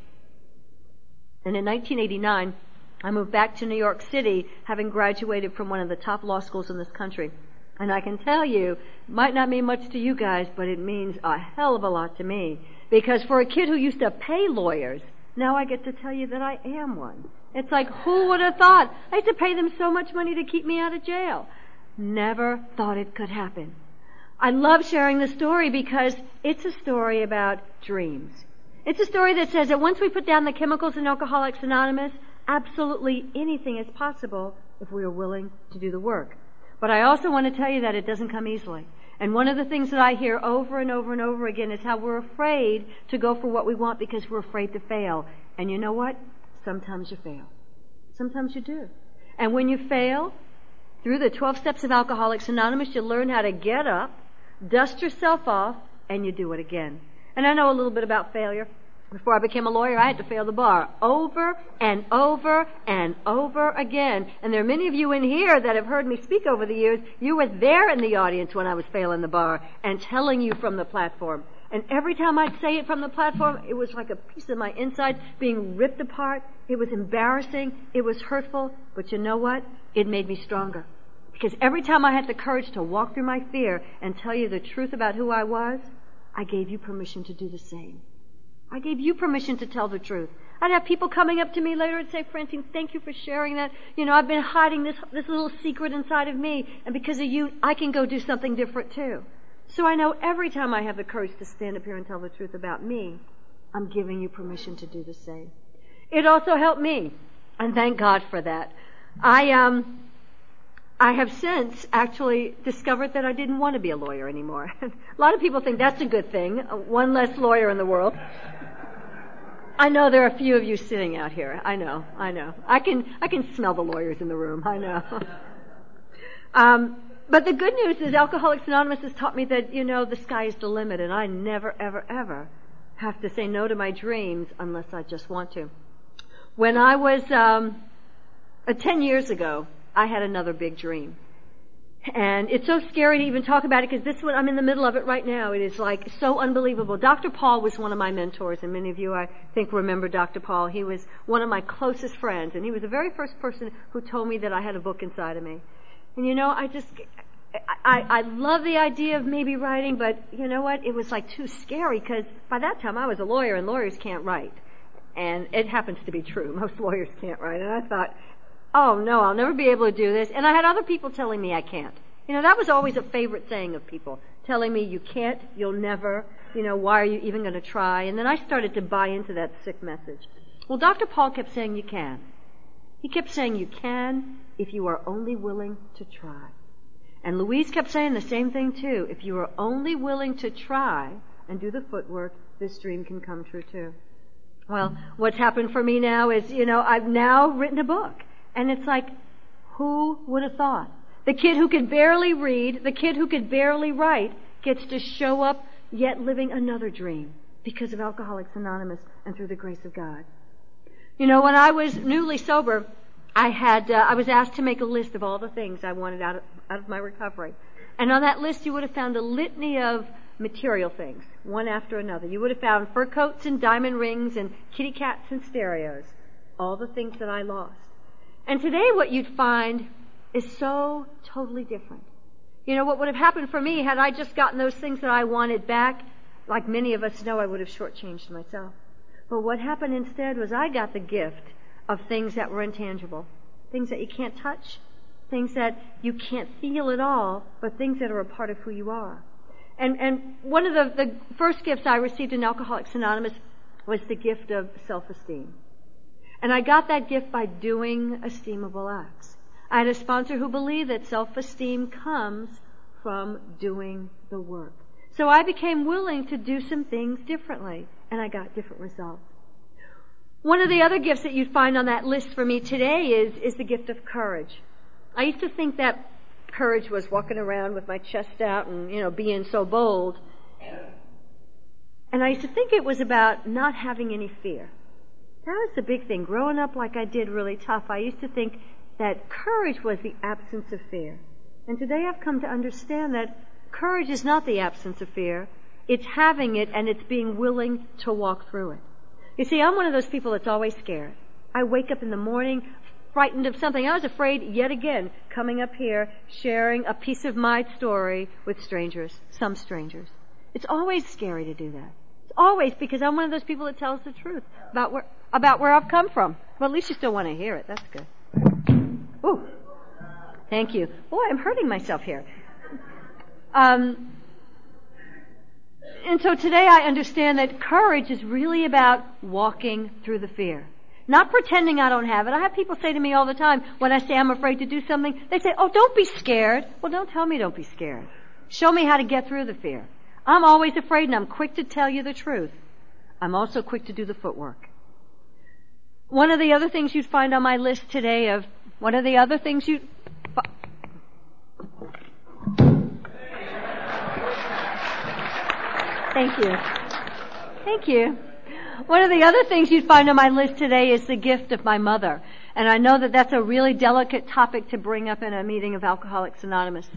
And in nineteen eighty-nine, I moved back to New York City, having graduated from one of the top law schools in this country. And I can tell you, it might not mean much to you guys, but it means a hell of a lot to me. Because for a kid who used to pay lawyers, now I get to tell you that I am one. It's like, who would have thought? I had to pay them so much money to keep me out of jail. Never thought it could happen. I love sharing the story because it's a story about dreams. It's a story that says that once we put down the chemicals in Alcoholics Anonymous, absolutely anything is possible if we are willing to do the work. But I also want to tell you that it doesn't come easily. And one of the things that I hear over and over and over again is how we're afraid to go for what we want because we're afraid to fail. And you know what? Sometimes you fail. Sometimes you do. And when you fail, through the twelve steps of Alcoholics Anonymous, you learn how to get up, dust yourself off, and you do it again. And I know a little bit about failure. Before I became a lawyer, I had to fail the bar over and over and over again. And there are many of you in here that have heard me speak over the years. You were there in the audience when I was failing the bar and telling you from the platform. And every time I'd say it from the platform, it was like a piece of my inside being ripped apart. It was embarrassing. It was hurtful. But you know what? It made me stronger. Because every time I had the courage to walk through my fear and tell you the truth about who I was, I gave you permission to do the same. I gave you permission to tell the truth. I'd have people coming up to me later and say, Francine, thank you for sharing that. You know, I've been hiding this, this little secret inside of me, and because of you, I can go do something different too. So I know every time I have the courage to stand up here and tell the truth about me, I'm giving you permission to do the same. It also helped me, and thank God for that. I, um, I have since actually discovered that I didn't want to be a lawyer anymore. A lot of people think that's a good thing, one less lawyer in the world. I know there are a few of you sitting out here. I know, I know. I can, I can smell the lawyers in the room. I know. um, but the good news is Alcoholics Anonymous has taught me that, you know, the sky is the limit, and I never, ever, ever have to say no to my dreams unless I just want to. When I was um, uh, ten years ago, I had another big dream. And it's so scary to even talk about it because this one, I'm in the middle of it right now. It is like so unbelievable. Doctor Paul was one of my mentors, and many of you, I think, remember Doctor Paul. He was one of my closest friends, and he was the very first person who told me that I had a book inside of me. And you know, I just, I, I love the idea of maybe writing, but you know what? It was like too scary because by that time I was a lawyer, and lawyers can't write. And it happens to be true. Most lawyers can't write. And I thought, oh no, I'll never be able to do this. And I had other people telling me I can't. You know, that was always a favorite saying of people, telling me you can't, you'll never, you know, why are you even going to try? And then I started to buy into that sick message. Well, Doctor Paul kept saying you can. He kept saying you can if you are only willing to try. And Louise kept saying the same thing too. If you are only willing to try and do the footwork, this dream can come true too. Well, what's happened for me now is, you know, I've now written a book. And it's like, who would have thought? The kid who could barely read, the kid who could barely write, gets to show up yet living another dream because of Alcoholics Anonymous and through the grace of God. You know, when I was newly sober, I had uh, I was asked to make a list of all the things I wanted out of, out of my recovery. And on that list, you would have found a litany of material things, one after another. You would have found fur coats and diamond rings and kitty cats and stereos, all the things that I lost. And today what you'd find is so totally different. You know, what would have happened for me had I just gotten those things that I wanted back, like many of us know, I would have shortchanged myself. But what happened instead was I got the gift of things that were intangible, things that you can't touch, things that you can't feel at all, but things that are a part of who you are. And and one of the, the first gifts I received in Alcoholics Anonymous was the gift of self-esteem. And I got that gift by doing esteemable acts. I had a sponsor who believed that self-esteem comes from doing the work. So I became willing to do some things differently, and I got different results. One of the other gifts that you'd find on that list for me today is, is the gift of courage. I used to think that courage was walking around with my chest out and, you know, being so bold. And I used to think it was about not having any fear. That was the big thing. Growing up like I did really tough, I used to think that courage was the absence of fear. And today I've come to understand that courage is not the absence of fear. It's having it and it's being willing to walk through it. You see, I'm one of those people that's always scared. I wake up in the morning frightened of something. I was afraid yet again coming up here, sharing a piece of my story with strangers, some strangers. It's always scary to do that. It's always because I'm one of those people that tells the truth about where, about where I've come from. Well, at least you still want to hear it. That's good. Ooh. Thank you. Boy, I'm hurting myself here. Um, and so today I understand that courage is really about walking through the fear. Not pretending I don't have it. I have people say to me all the time, when I say I'm afraid to do something, they say, oh, don't be scared. Well, don't tell me don't be scared. Show me how to get through the fear. I'm always afraid and I'm quick to tell you the truth. I'm also quick to do the footwork. One of the other things you'd find on my list today of, one of the other things you... Thank you. Thank you. One of the other things you'd find on my list today is the gift of my mother. And I know that that's a really delicate topic to bring up in a meeting of Alcoholics Anonymous.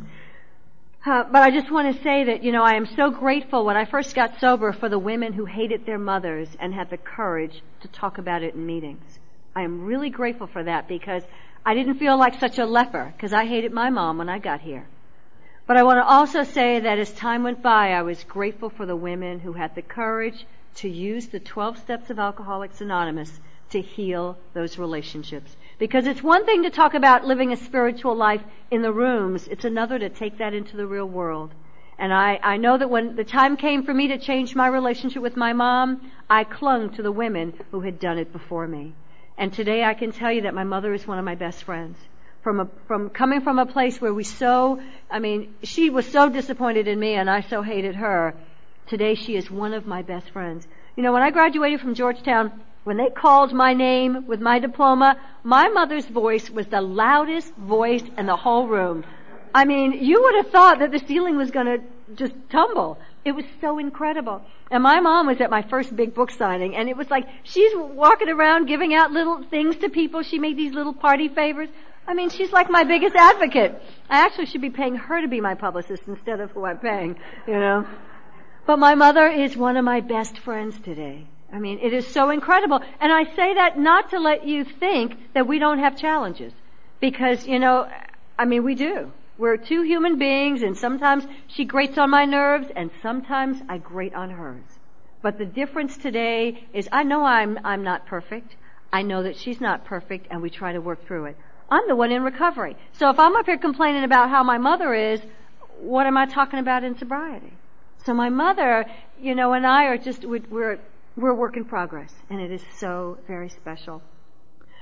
Uh, but I just want to say that, you know, I am so grateful when I first got sober for the women who hated their mothers and had the courage to talk about it in meetings. I am really grateful for that because I didn't feel like such a leper because I hated my mom when I got here. But I want to also say that as time went by, I was grateful for the women who had the courage to use the twelve steps of Alcoholics Anonymous to heal those relationships. Because it's one thing to talk about living a spiritual life in the rooms. It's another to take that into the real world. And I, I know that when the time came for me to change my relationship with my mom, I clung to the women who had done it before me. And today I can tell you that my mother is one of my best friends. From a, from coming from a place where we so, I mean, she was so disappointed in me and I so hated her. Today she is one of my best friends. You know, when I graduated from Georgetown, when they called my name with my diploma, my mother's voice was the loudest voice in the whole room. I mean, you would have thought that the ceiling was going to just tumble. It was so incredible. And my mom was at my first big book signing, and it was like she's walking around giving out little things to people. She made these little party favors. I mean, she's like my biggest advocate. I actually should be paying her to be my publicist instead of who I'm paying, you know. But my mother is one of my best friends today. I mean, it is so incredible. And I say that not to let you think that we don't have challenges. Because, you know, I mean, we do. We're two human beings, and sometimes she grates on my nerves, and sometimes I grate on hers. But the difference today is I know I'm, I'm not perfect. I know that she's not perfect, and we try to work through it. I'm the one in recovery. So if I'm up here complaining about how my mother is, what am I talking about in sobriety? So my mother, you know, and I are just, we're, we're a work in progress, and it is so very special.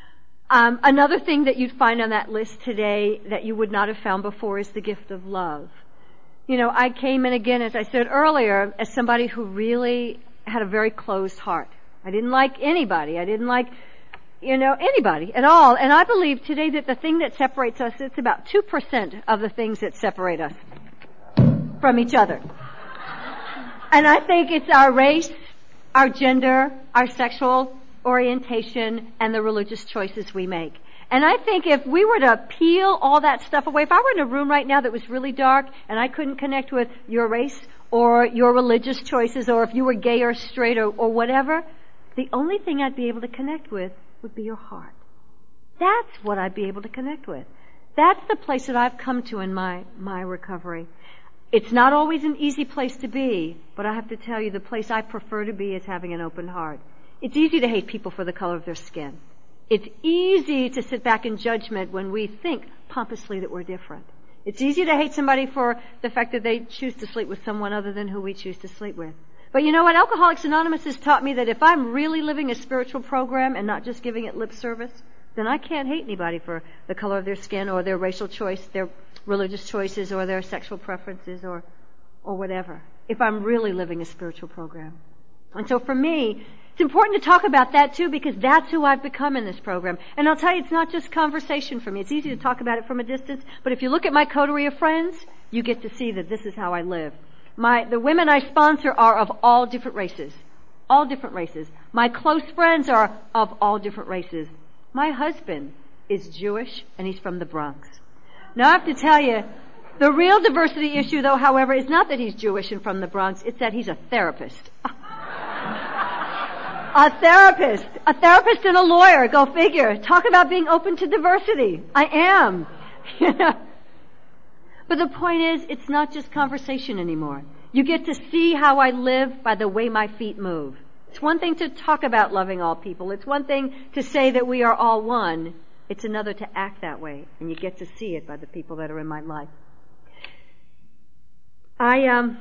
Um, another thing that you'd find on that list today that you would not have found before is the gift of love. You know, I came in again, as I said earlier, as somebody who really had a very closed heart. I didn't like anybody. I didn't like, you know, anybody at all. And I believe today that the thing that separates us, it's about two percent of the things that separate us from each other. And I think it's our race, our gender, our sexual orientation, and the religious choices we make. And I think if we were to peel all that stuff away, if I were in a room right now that was really dark and I couldn't connect with your race or your religious choices, or if you were gay or straight or, or whatever, the only thing I'd be able to connect with would be your heart. That's what I'd be able to connect with. That's the place that I've come to in my, my recovery. It's not always an easy place to be, but I have to tell you, the place I prefer to be is having an open heart. It's easy to hate people for the color of their skin. It's easy to sit back in judgment when we think pompously that we're different. It's easy to hate somebody for the fact that they choose to sleep with someone other than who we choose to sleep with. But you know what? Alcoholics Anonymous has taught me that if I'm really living a spiritual program and not just giving it lip service, then I can't hate anybody for the color of their skin or their racial choice, their religious choices, or their sexual preferences, or or whatever, if I'm really living a spiritual program. And so for me, it's important to talk about that too, because that's who I've become in this program. And I'll tell you, it's not just conversation for me. It's easy to talk about it from a distance, but if you look at my coterie of friends, you get to see that this is how I live. My, the women I sponsor are of all different races. All different races. My close friends are of all different races. My husband is Jewish, and he's from the Bronx. Now I have to tell you, the real diversity issue, though, however, is not that he's Jewish and from the Bronx, it's that he's a therapist. A therapist. A therapist and a lawyer. Go figure. Talk about being open to diversity. I am. But the point is, it's not just conversation anymore. You get to see how I live by the way my feet move. It's one thing to talk about loving all people. It's one thing to say that we are all one. It's another to act that way. And you get to see it by the people that are in my life. I, um...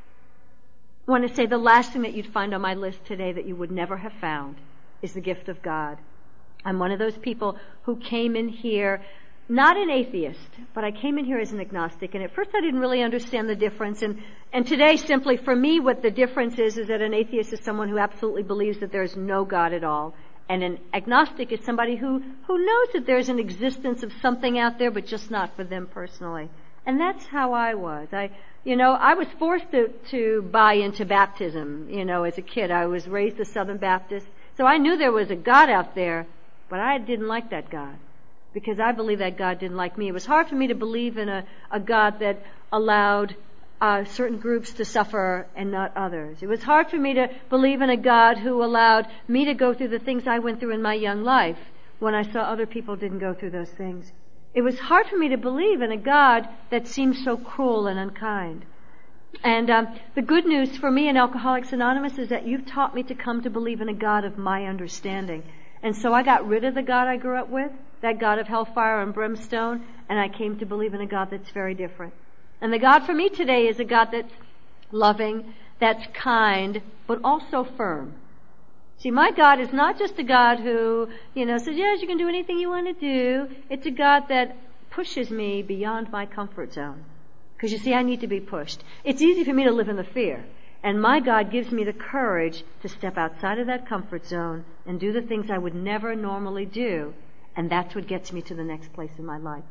I want to say the last thing that you'd find on my list today that you would never have found is the gift of God. I'm one of those people who came in here, not an atheist, but I came in here as an agnostic, and at first I didn't really understand the difference, and, and today simply for me what the difference is is that an atheist is someone who absolutely believes that there's no God at all, and an agnostic is somebody who, who knows that there's an existence of something out there, but just not for them personally. And that's how I was. I, you know, I was forced to, to buy into baptism, you know, as a kid. I was raised a Southern Baptist. So I knew there was a God out there, but I didn't like that God. Because I believed that God didn't like me. It was hard for me to believe in a, a God that allowed uh, certain groups to suffer and not others. It was hard for me to believe in a God who allowed me to go through the things I went through in my young life when I saw other people didn't go through those things. It was hard for me to believe in a God that seemed so cruel and unkind. And um, the good news for me in Alcoholics Anonymous is that you've taught me to come to believe in a God of my understanding. And so I got rid of the God I grew up with, that God of hellfire and brimstone, and I came to believe in a God that's very different. And the God for me today is a God that's loving, that's kind, but also firm. See, my God is not just a God who, you know, says, yes, you can do anything you want to do. It's a God that pushes me beyond my comfort zone. Because you see, I need to be pushed. It's easy for me to live in the fear. And my God gives me the courage to step outside of that comfort zone and do the things I would never normally do. And that's what gets me to the next place in my life.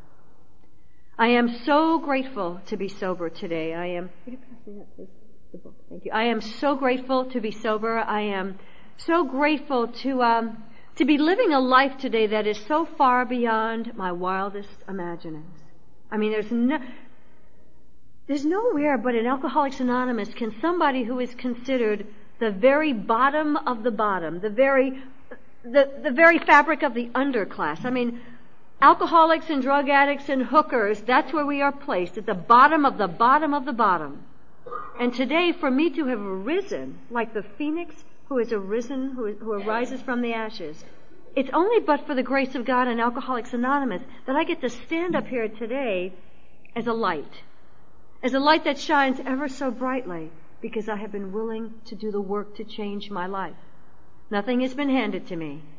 I am so grateful to be sober today. I am, would you pass me that, please? The book. Thank you. I am so grateful to be sober. I am so grateful to um, to be living a life today that is so far beyond my wildest imaginings. I mean, there's no, there's nowhere but in Alcoholics Anonymous can somebody who is considered the very bottom of the bottom, the very the the very fabric of the underclass. I mean, alcoholics and drug addicts and hookers, that's where we are placed, at the bottom of the bottom of the bottom. And today, for me to have arisen like the phoenix who has arisen, who, who arises from the ashes, it's only but for the grace of God and Alcoholics Anonymous that I get to stand up here today as a light, as a light that shines ever so brightly, because I have been willing to do the work to change my life. Nothing has been handed to me.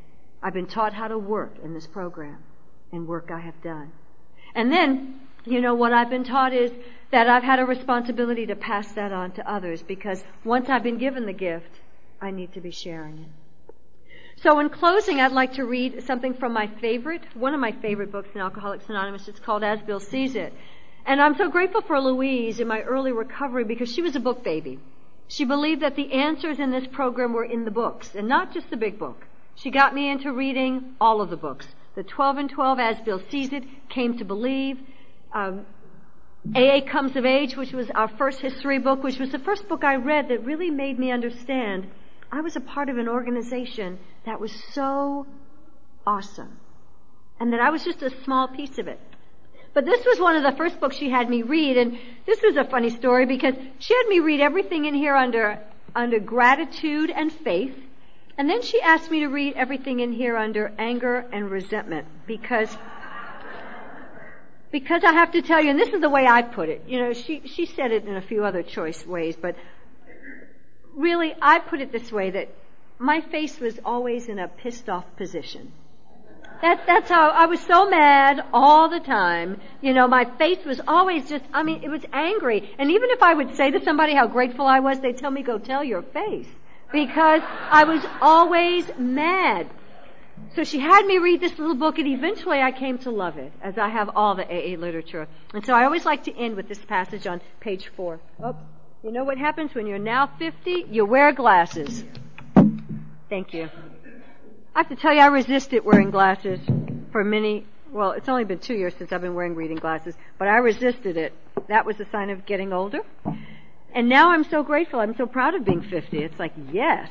I've been taught how to work in this program, and work I have done. And then, you know, what I've been taught is that I've had a responsibility to pass that on to others, because once I've been given the gift, I need to be sharing it. So in closing, I'd like to read something from my favorite, one of my favorite books in Alcoholics Anonymous. It's called As Bill Sees It. And I'm so grateful for Louise in my early recovery, because she was a book baby. She believed that the answers in this program were in the books, and not just the big book. She got me into reading all of the books. The twelve and twelve, As Bill Sees It, Came to Believe, um, A A Comes of Age, which was our first history book, which was the first book I read that really made me understand I was a part of an organization that was so awesome, and that I was just a small piece of it. But this was one of the first books she had me read, and this was a funny story because she had me read everything in here under under gratitude and faith, and then she asked me to read everything in here under anger and resentment, because because I have to tell you, and this is the way I put it, you know, she, she said it in a few other choice ways, but really I put it this way, that my face was always in a pissed off position. That, that's how, I was so mad all the time. You know, my face was always just, I mean, it was angry. And even if I would say to somebody how grateful I was, they'd tell me, go tell your face. Because I was always mad. So she had me read this little book, and eventually I came to love it, as I have all the A A literature. And so I always like to end with this passage on page four. Oh, you know what happens when you're now fifty? You wear glasses. Thank you. I have to tell you, I resisted wearing glasses for many, well, it's only been two years since I've been wearing reading glasses, but I resisted it. That was a sign of getting older. And now I'm so grateful. I'm so proud of being fifty. It's like, yes.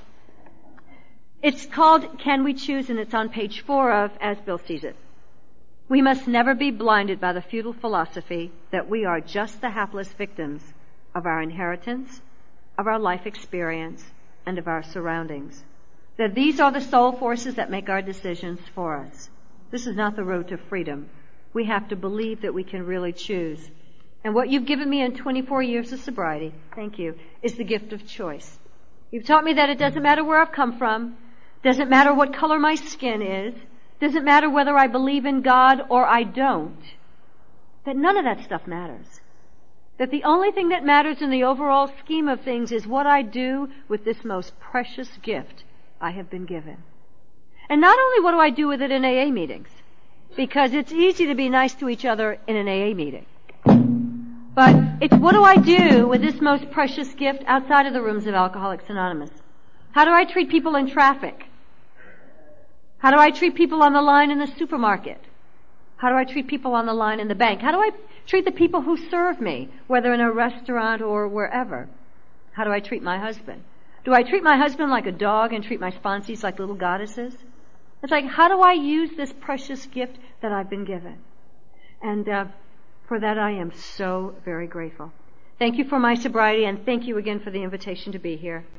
It's called Can We Choose, and it's on page four of As Bill Sees It. We must never be blinded by the futile philosophy that we are just the hapless victims of our inheritance, of our life experience, and of our surroundings. That these are the sole forces that make our decisions for us. This is not the road to freedom. We have to believe that we can really choose. And what you've given me in twenty-four years of sobriety, thank you, is the gift of choice. You've taught me that it doesn't matter where I've come from, doesn't matter what color my skin is, doesn't matter whether I believe in God or I don't, that none of that stuff matters. That the only thing that matters in the overall scheme of things is what I do with this most precious gift I have been given. And not only what do I do with it in A A meetings, because it's easy to be nice to each other in an A A meeting, but it's what do I do with this most precious gift outside of the rooms of Alcoholics Anonymous? How do I treat people in traffic? How do I treat people on the line in the supermarket? How do I treat people on the line in the bank? How do I treat the people who serve me, whether in a restaurant or wherever? How do I treat my husband? Do I treat my husband like a dog and treat my sponsees like little goddesses? It's like, how do I use this precious gift that I've been given? And uh, for that I am so very grateful. Thank you for my sobriety, and thank you again for the invitation to be here.